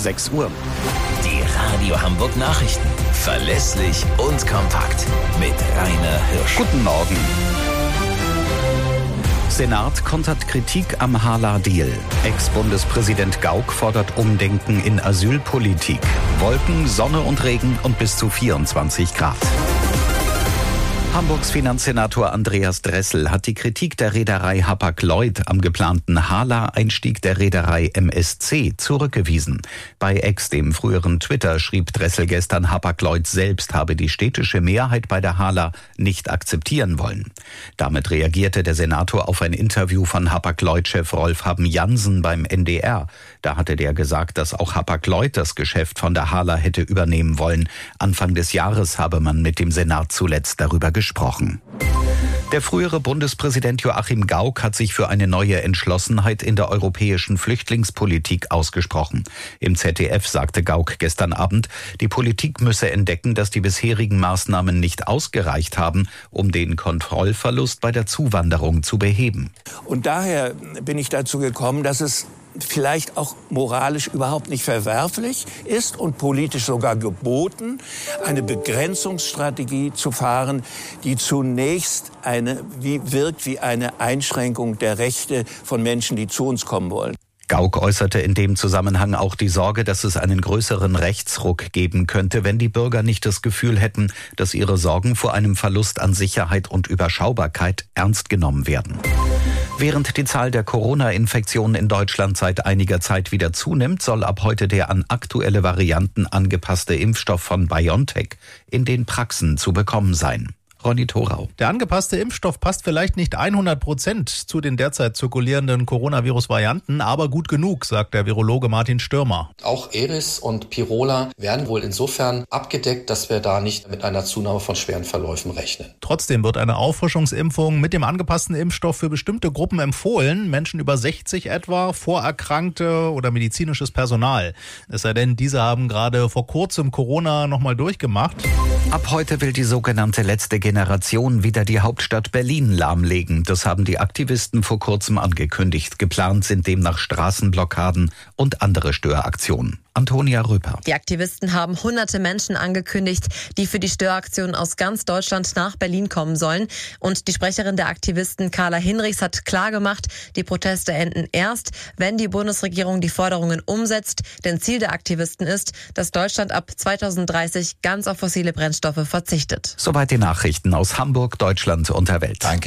6 Uhr. Die Radio Hamburg Nachrichten. Verlässlich und kompakt. Mit Rainer Hirsch. Guten Morgen. Senat kontert Kritik am Hala-Deal. Ex-Bundespräsident Gauck fordert Umdenken in Asylpolitik. Wolken, Sonne und Regen und bis zu 24 Grad. Hamburgs Finanzsenator Andreas Dressel hat die Kritik der Reederei Hapag-Lloyd am geplanten Hala-Einstieg der Reederei MSC zurückgewiesen. Bei X, dem früheren Twitter, schrieb Dressel gestern, Hapag-Lloyd selbst habe die städtische Mehrheit bei der Hala nicht akzeptieren wollen. Damit reagierte der Senator auf ein Interview von Hapag-Lloyd-Chef Rolf Haben-Jansen beim NDR. Da hatte der gesagt, dass auch Hapag-Lloyd das Geschäft von der Hala hätte übernehmen wollen. Anfang des Jahres habe man mit dem Senat zuletzt darüber gesprochen. Der frühere Bundespräsident Joachim Gauck hat sich für eine neue Entschlossenheit in der europäischen Flüchtlingspolitik ausgesprochen. Im ZDF sagte Gauck gestern Abend, die Politik müsse entdecken, dass die bisherigen Maßnahmen nicht ausgereicht haben, um den Kontrollverlust bei der Zuwanderung zu beheben. Und daher bin ich dazu gekommen, dass es vielleicht auch moralisch überhaupt nicht verwerflich ist und politisch sogar geboten, eine Begrenzungsstrategie zu fahren, die zunächst wirkt wie eine Einschränkung der Rechte von Menschen, die zu uns kommen wollen. Gauck äußerte in dem Zusammenhang auch die Sorge, dass es einen größeren Rechtsruck geben könnte, wenn die Bürger nicht das Gefühl hätten, dass ihre Sorgen vor einem Verlust an Sicherheit und Überschaubarkeit ernst genommen werden. Während die Zahl der Corona-Infektionen in Deutschland seit einiger Zeit wieder zunimmt, soll ab heute der an aktuelle Varianten angepasste Impfstoff von BioNTech in den Praxen zu bekommen sein. Ronny Thorau. Der angepasste Impfstoff passt vielleicht nicht 100% zu den derzeit zirkulierenden Coronavirus-Varianten, aber gut genug, sagt der Virologe Martin Stürmer. Auch Eris und Pirola werden wohl insofern abgedeckt, dass wir da nicht mit einer Zunahme von schweren Verläufen rechnen. Trotzdem wird eine Auffrischungsimpfung mit dem angepassten Impfstoff für bestimmte Gruppen empfohlen, Menschen über 60 etwa, Vorerkrankte oder medizinisches Personal. Es sei denn, diese haben gerade vor kurzem Corona nochmal durchgemacht. Ab heute will die sogenannte letzte Generation wieder die Hauptstadt Berlin lahmlegen. Das haben die Aktivisten vor kurzem angekündigt. Geplant sind demnach Straßenblockaden und andere Störaktionen. Antonia Röper. Die Aktivisten haben hunderte Menschen angekündigt, die für die Störaktion aus ganz Deutschland nach Berlin kommen sollen. Und die Sprecherin der Aktivisten, Carla Hinrichs, hat klargemacht, die Proteste enden erst, wenn die Bundesregierung die Forderungen umsetzt. Denn Ziel der Aktivisten ist, dass Deutschland ab 2030 ganz auf fossile Brennstoffe verzichtet. Soweit die Nachrichten aus Hamburg, Deutschland und der Welt. Danke.